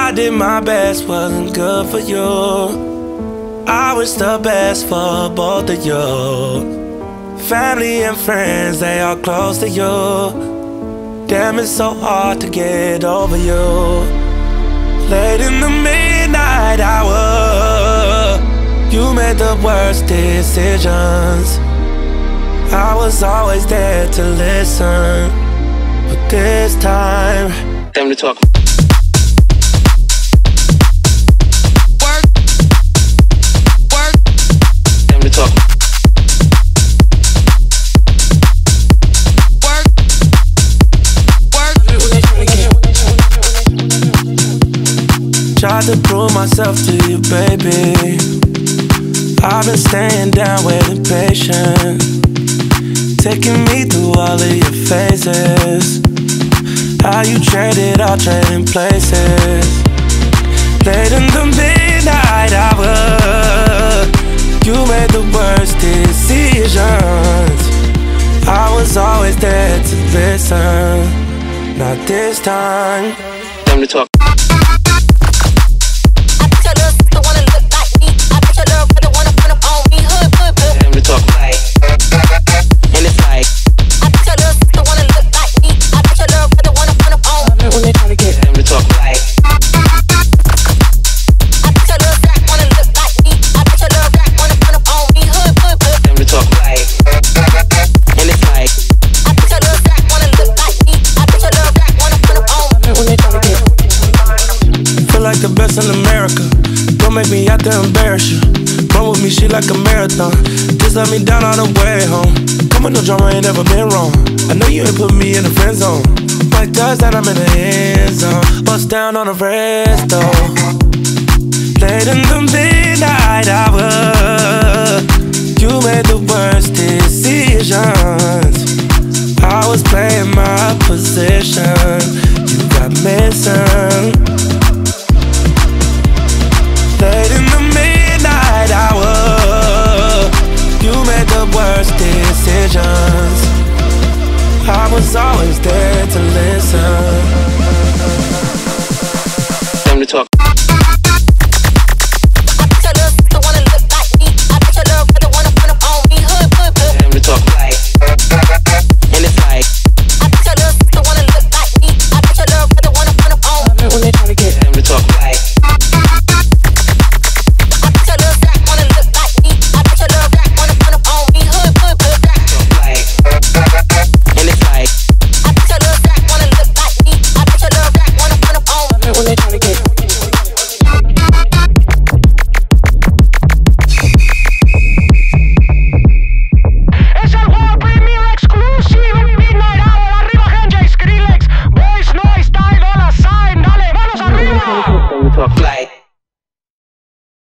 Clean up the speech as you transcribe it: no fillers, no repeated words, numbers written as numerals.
I did my best, wasn't good for you. I wish the best for both of you. Family and friends, they are close to you. Damn, it's so hard to get over you. Late in the midnight hour, you made the worst decisions. I was always there to listen, but this time, time to talk. Tried to prove myself to you, baby. I've been staying down, waiting patient, taking me through all of your phases. How you traded, all trading places. Late in the midnight hour, you made the worst decisions. I was always there to listen, not this time. Time to talk. Like the best in America. Don't make me out to embarrass you. Run with me, she like a marathon. Just let me down all the way home. Come on, no drama, ain't never been wrong. I know you ain't put me in the friend zone. Like touchdown, I'm in the end zone. Bust down on the rest though. Late in the midnight hour, you made the worst decisions. I was playing my position.